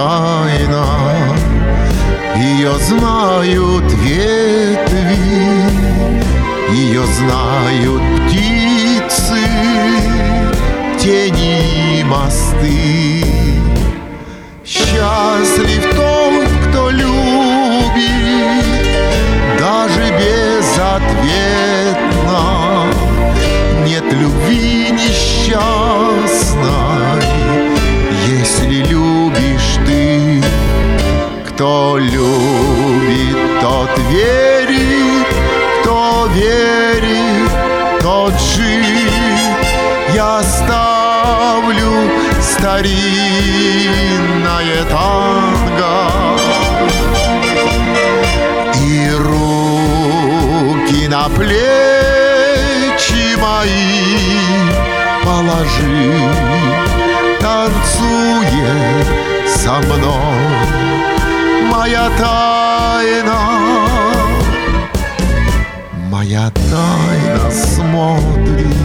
тайна, ее знают ветви, ее знают птицы, тени и мосты. Счастлив тот, кто любит, даже безответно. Нет любви несчастной, если любишь ты. Кто любит, тот верит, кто верит, тот жив. Я ставлю старинное танго и руки на плечи мои положи. Танцует со мной моя тайна. Моя тайна смотрит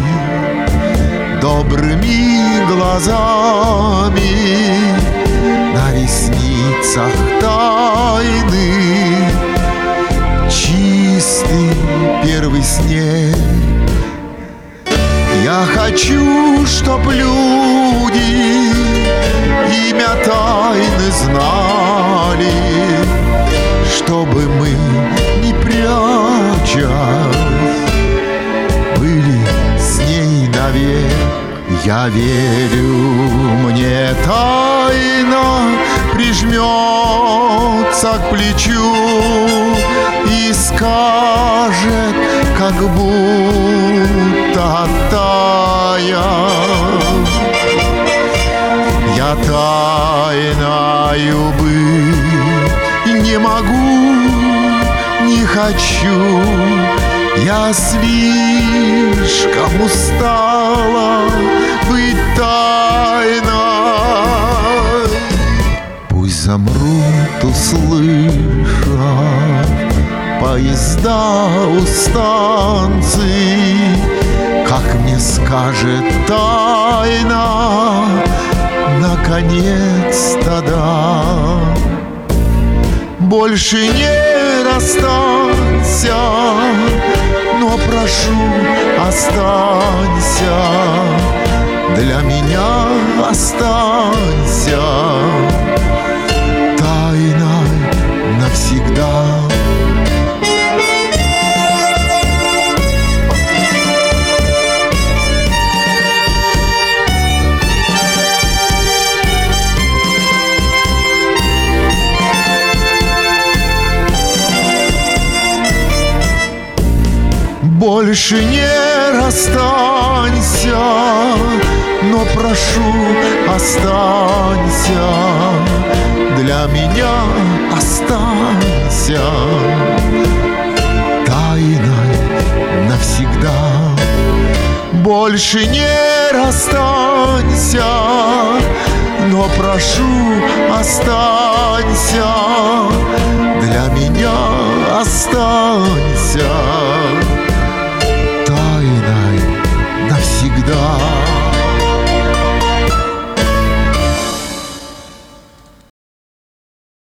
добрыми глазами, на ресницах тайны чистый первый снег. Я хочу, чтоб люди имя тайны знали, чтобы мы, не прячась, были с ней навек. Я верю, мне тайна прижмется к плечу и скажет, как будто тая. Я тайною быть не могу, не хочу. Я слишком устала быть тайной. Пусть замрут, услыша поезда у станций, как мне скажет тайна, наконец-то да. Больше не расстанься, но прошу, останься, для меня останься тайной навсегда. Больше не расстанься, но прошу, останься, для меня останься тайной навсегда. Больше не расстанься, но прошу, останься,